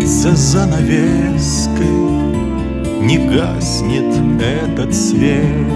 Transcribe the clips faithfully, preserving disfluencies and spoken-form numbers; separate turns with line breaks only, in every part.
За занавеской не гаснет этот свет.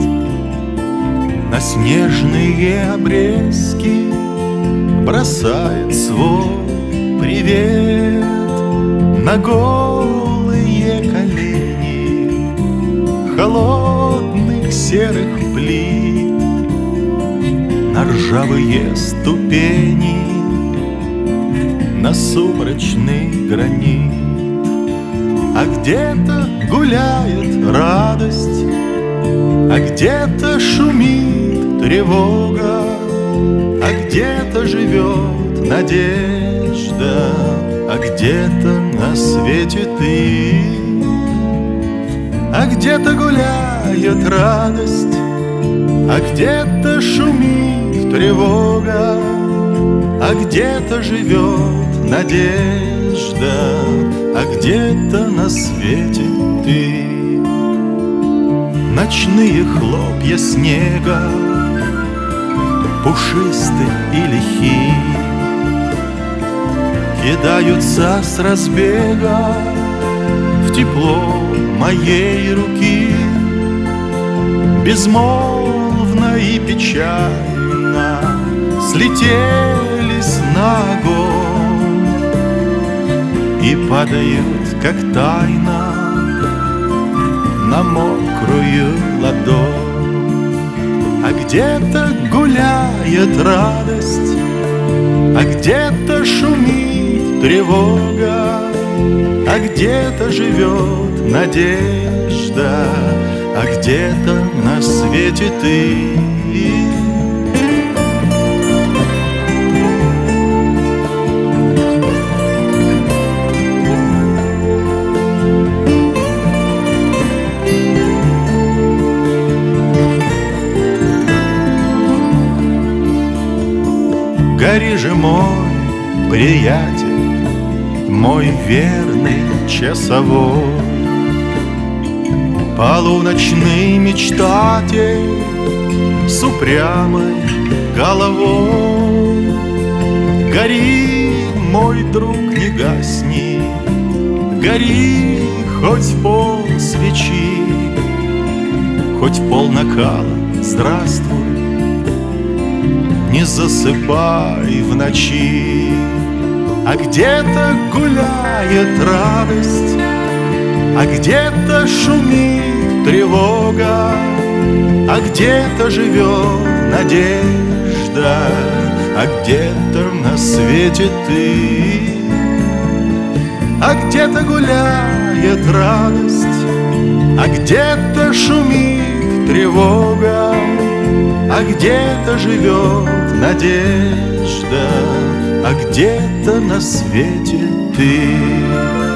На снежные обрезки бросает свой привет. На голые колени холодных серых плит, на ржавые ступени, на сумрачный гранит. А где-то гуляет радость, а где-то шумит тревога, а где-то живет надежда, а где-то на свете ты. А где-то гуляет радость, а где-то шумит тревога, а где-то живет надежда, а где-то на свете ты. Ночные хлопья снега, пушисты и лихи, кидаются с разбега в тепло моей руки. Безмолвно и печально слетелись на огонь и падают, как тайна, на мокрую ладонь. А где-то гуляет радость, а где-то шумит тревога, а где-то живет надежда, а где-то на свете ты. Гори же, мой приятель, мой верный часовой, полуночный мечтатель с упрямой головой. Гори, мой друг, не гасни, гори хоть пол свечи, хоть пол накала, здравствуй, не засыпай в ночи. А где-то гуляет радость, а где-то шумит тревога, а где-то живет надежда, а где-то на свете ты. А где-то гуляет радость, а где-то шумит тревога, а где-то живет надежда, а где-то на свете ты.